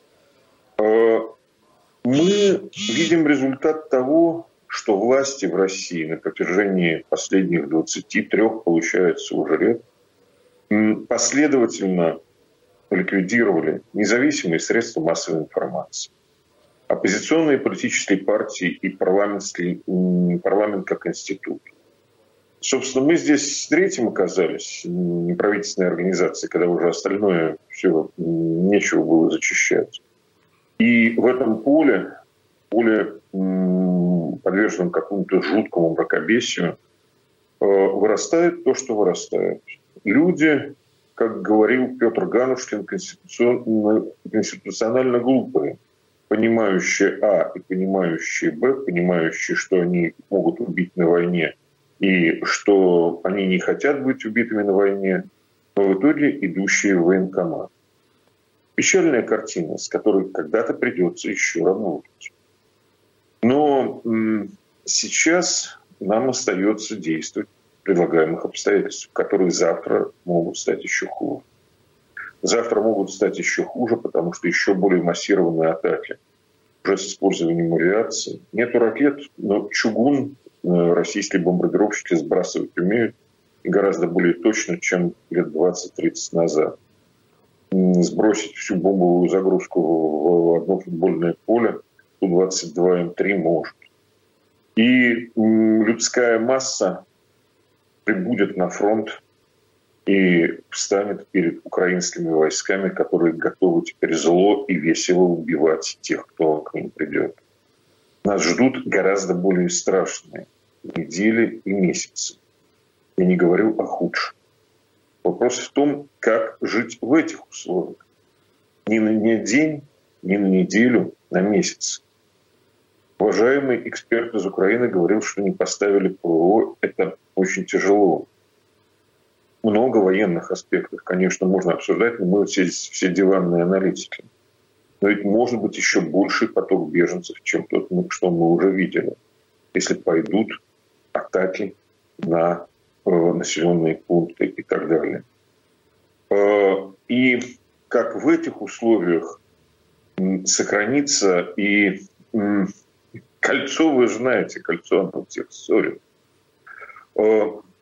же. Мы видим результат того, что власти в России на протяжении последних двадцати трёх, получается, уже лет последовательно ликвидировали независимые средства массовой информации. Оппозиционные политические партии и парламент как институт. Собственно, мы здесь третьим оказались, неправительственной организацией, когда уже остальное все нечего было зачищать. И в этом поле, поле подверженном какому-то жуткому мракобесию, вырастает то, что вырастает. Люди, как говорил Петр Ганушкин, конституционно, конституционально глупые, понимающие А и понимающие Б, понимающие, что они могут убить на войне и что они не хотят быть убитыми на войне, но в итоге идущие в военкомат. Печальная картина, с которой когда-то придется еще работать. Но м- сейчас нам остается действовать в предлагаемых обстоятельствах, которые завтра могут стать еще хуже. Завтра могут стать еще хуже, потому что еще более массированные атаки уже с использованием авиации. Нету ракет, но чугун российские бомбардировщики сбрасывать умеют и гораздо более точно, чем лет двадцать-тридцать назад. Сбросить всю бомбовую загрузку в одно футбольное поле Ту двадцать два М три может. И людская масса прибудет на фронт и встанет перед украинскими войсками, которые готовы теперь зло и весело убивать тех, кто к ним придет. Нас ждут гораздо более страшные недели и месяцы. Я не говорю о худшем. Вопрос в том, как жить в этих условиях. Не на день, не на неделю, на месяц. Уважаемый эксперт из Украины говорил, что не поставили ПВО. Это очень тяжело. Много военных аспектов, конечно, можно обсуждать, но мы все, все диванные аналитики. Но ведь может быть еще больший поток беженцев, чем тот, что мы уже видели, если пойдут атаки на э, населенные пункты и так далее. Э, и как в этих условиях м, сохранится и м, кольцо, вы знаете, кольцо оно всех ссорит. Э,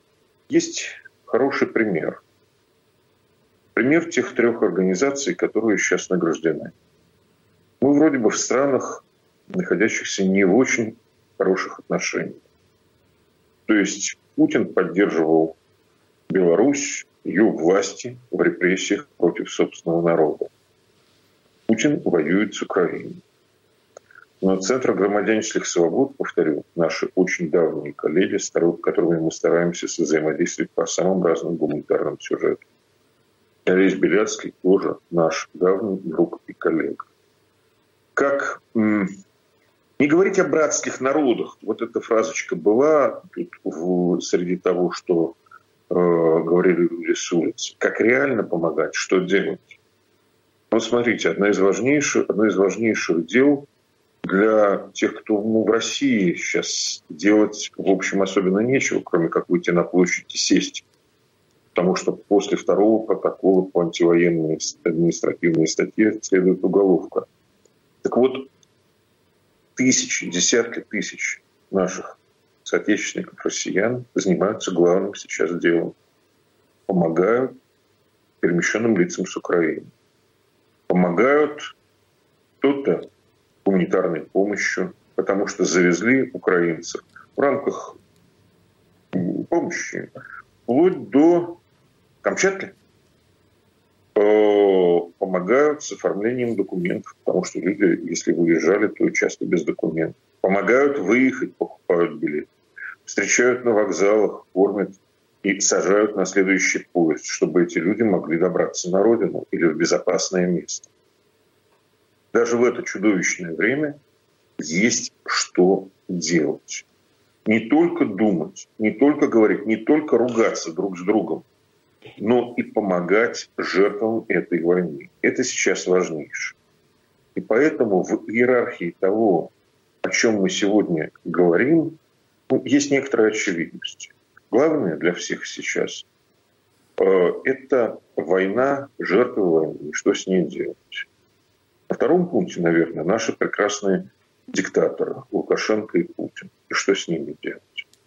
есть хороший пример. Пример тех трех организаций, которые сейчас награждены. Мы вроде бы в странах, находящихся не в очень хороших отношениях. То есть Путин поддерживал Беларусь, ее власти в репрессиях против собственного народа. Путин воюет с Украиной. Но Центр громадянских свобод, повторю, наши очень давние коллеги, с которыми мы стараемся взаимодействовать по самым разным гуманитарным сюжетам. Олесь Беляцкий тоже наш давний друг и коллега. Как м- не говорить о братских народах, вот эта фразочка была тут в, среди того, что э, говорили люди с улицы. Как реально помогать, что делать? Вот смотрите, одно из важнейших, одно из важнейших дел для тех, кто ну, в России сейчас делать, в общем, особенно нечего, кроме как выйти на площадь и сесть. Потому что после второго протокола по антивоенной административной статье следует уголовка. Так вот, тысячи, десятки тысяч наших соотечественников россиян занимаются главным сейчас делом. Помогают перемещенным лицам с Украины. Помогают кто-то гуманитарной помощью, потому что завезли украинцев в рамках помощи вплоть до Камчатки. Помогают с оформлением документов, потому что люди, если выезжали, то часто без документов. Помогают выехать, покупают билет. Встречают на вокзалах, кормят и сажают на следующий поезд, чтобы эти люди могли добраться на родину или в безопасное место. Даже в это чудовищное время есть что делать. Не только думать, не только говорить, не только ругаться друг с другом, но и помогать жертвам этой войны. Это сейчас важнейшее. И поэтому в иерархии того, о чем мы сегодня говорим, ну, есть некоторая очевидность. Главное для всех сейчас э, – это война, жертвы войны, что с ней делать. На втором пункте, наверное, наши прекрасные диктаторы Лукашенко и Путин. И что с ними делать?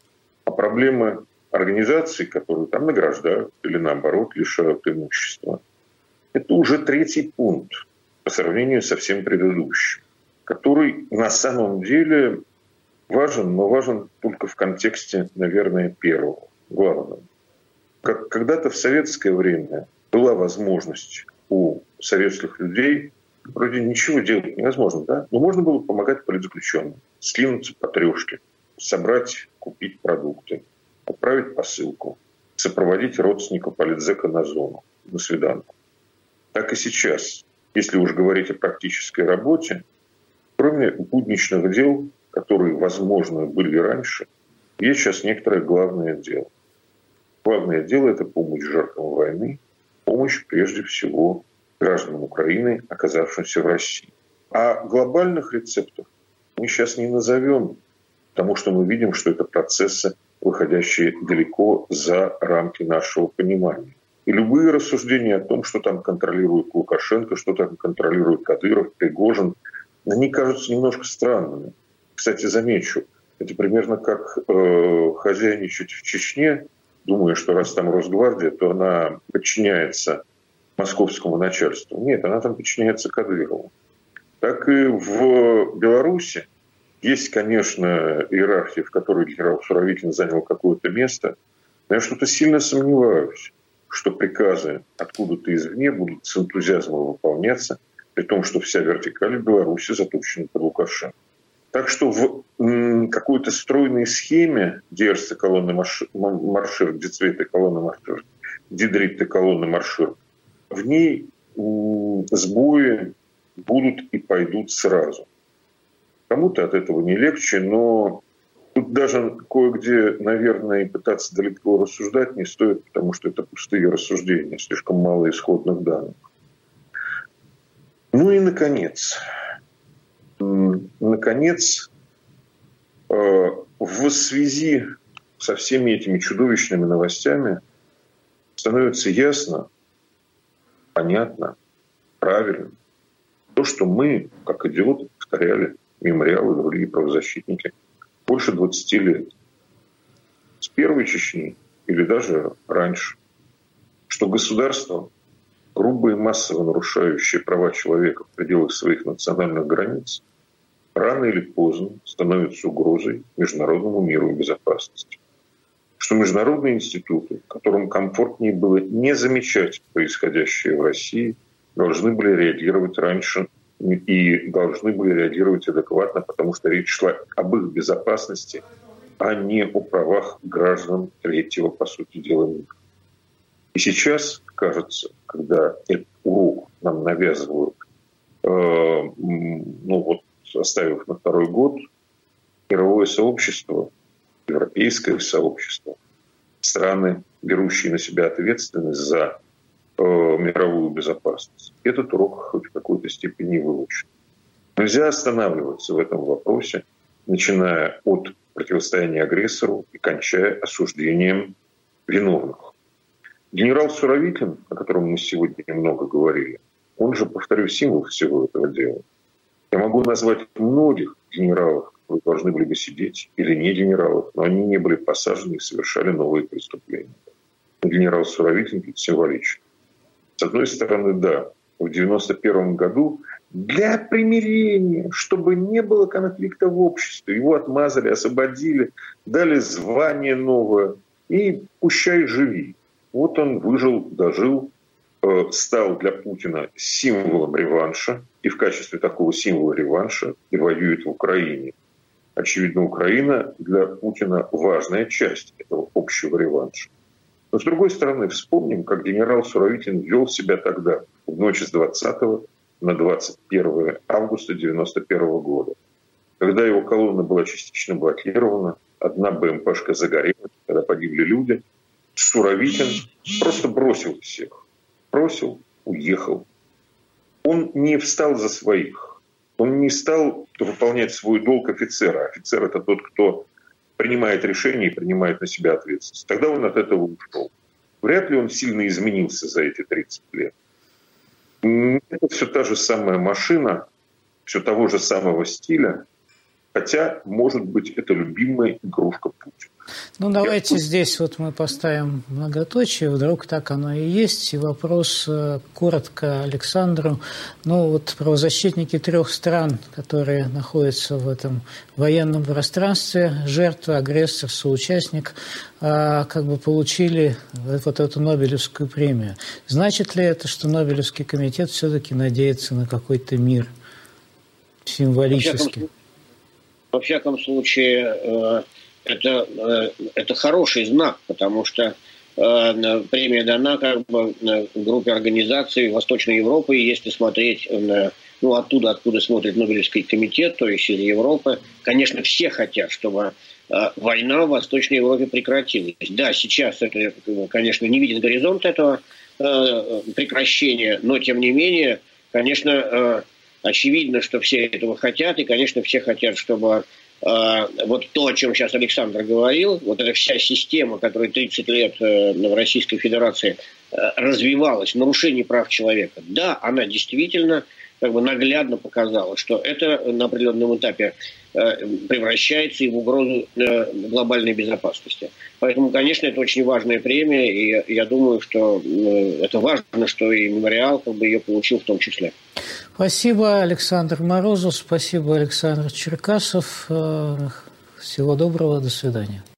А проблемы организаций, которые там награждают или, наоборот, лишают имущества, это уже третий пункт по сравнению со всем предыдущим, который на самом деле важен, но важен только в контексте, наверное, первого, главного. Как когда-то в советское время была возможность у советских людей вроде ничего делать невозможно, да? Но можно было помогать политзаключенным, скинуться по трешке, собрать, купить продукты, отправить посылку, сопроводить родственника политзека на зону, на свиданку. Так и сейчас, если уж говорить о практической работе, кроме будничных дел, которые, возможно, были раньше, есть сейчас некоторое главное дело. Главное дело – это помощь жертвам войны, помощь прежде всего гражданам Украины, оказавшимся в России. А глобальных рецептов мы сейчас не назовем, потому что мы видим, что это процессы, выходящие далеко за рамки нашего понимания. И любые рассуждения о том, что там контролирует Лукашенко, что там контролирует Кадыров, Пригожин, они кажутся немножко странными. Кстати, замечу, это примерно как э, хозяйничать в Чечне, думая, что раз там Росгвардия, то она подчиняется московскому начальству. Нет, она там подчиняется Кадырову. Так и в Беларуси есть, конечно, иерархия, в которой генерал Суровикин занял какое-то место, но я что-то сильно сомневаюсь, что приказы откуда-то извне будут с энтузиазмом выполняться, при том, что вся вертикаль в Беларуси заточена под Лукашенко. Так что в м, какой-то стройной схеме дерзцы колонны маршир, децвейты колонны маршир, дидритты колонны маршир, в ней м, сбои будут и пойдут сразу. Кому-то от этого не легче, но тут даже кое-где, наверное, и пытаться далеко рассуждать не стоит, потому что это пустые рассуждения, слишком мало исходных данных. Ну и, наконец, наконец, в связи со всеми этими чудовищными новостями становится ясно, понятно, правильно то, что мы, как идиоты, повторяли мемориалы и другие правозащитники больше двадцати лет. С первой Чечни или даже раньше, что государство, грубо и массово нарушающее права человека в пределах своих национальных границ, рано или поздно становится угрозой международному миру и безопасности. Что международные институты, которым комфортнее было не замечать происходящее в России, должны были реагировать раньше и должны были реагировать адекватно, потому что речь шла об их безопасности, а не о правах граждан третьего, по сути дела, мира. И сейчас, кажется, когда этот урок нам навязывают, э, ну вот, оставив на второй год, мировое сообщество, европейское сообщество, страны, берущие на себя ответственность за э, мировую безопасность, этот урок хоть в какой-то степени выучен. Нельзя останавливаться в этом вопросе, начиная от противостояния агрессору и кончая осуждением виновных. Генерал Суровикин, о котором мы сегодня много говорили, он же, повторю, символ всего этого дела. Я могу назвать многих генералов, которые должны были бы сидеть, или не генералов, но они не были посажены и совершали новые преступления. Генерал Суровикин символичен. С одной стороны, да, в девяносто первом году для примирения, чтобы не было конфликта в обществе, его отмазали, освободили, дали звание новое и пущай живи. Вот он выжил, дожил, стал для Путина символом реванша, и в качестве такого символа реванша и воюет в Украине. Очевидно, Украина для Путина важная часть этого общего реванша. Но, с другой стороны, вспомним, как генерал Суровикин вел себя тогда, в ночь с двадцатого на двадцать первое августа девяносто первого года, когда его колонна была частично блокирована, одна БМПшка загорелась, когда погибли люди, Суровикин просто бросил всех. Бросил, уехал. Он не встал за своих. Он не стал выполнять свой долг офицера. Офицер — это тот, кто принимает решения и принимает на себя ответственность. Тогда он от этого ушел. Вряд ли он сильно изменился за эти тридцать лет. Это все та же самая машина, все того же самого стиля, хотя, может быть, это любимая игрушка Путина. Ну, давайте Я... здесь вот мы поставим многоточие, вдруг так оно и есть. И вопрос коротко Александру. Ну, вот правозащитники трех стран, которые находятся в этом военном пространстве, жертва, агрессор, соучастник, как бы получили вот эту Нобелевскую премию. Значит ли это, что Нобелевский комитет все-таки надеется на какой-то мир символический? Во всяком случае, это, это хороший знак, потому что премия дана как бы группе организаций Восточной Европы, и если смотреть ну, оттуда, откуда смотрит Нобелевский комитет, то есть из Европы, конечно, все хотят, чтобы война в Восточной Европе прекратилась. Да, сейчас это, конечно, не видит горизонт этого прекращения, но тем не менее, конечно, очевидно, что все этого хотят, и, конечно, все хотят, чтобы э, вот то, о чем сейчас Александр говорил, вот эта вся система, которая тридцать лет э, в Российской Федерации э, развивалась, нарушение прав человека, да, она действительно как бы наглядно показала, что это на определенном этапе э, превращается и в угрозу э, глобальной безопасности. Поэтому, конечно, это очень важная премия, и я думаю, что э, это важно, что и мемориал как бы ее получил в том числе. Спасибо, Александр Морозов, спасибо, Александр Черкасов. Всего доброго, до свидания.